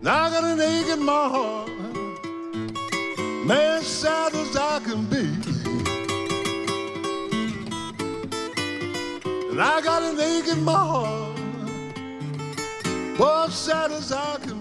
I got an ache in my heart, man, sad as I can be. And I got an ache in my heart, boy, sad as I can be.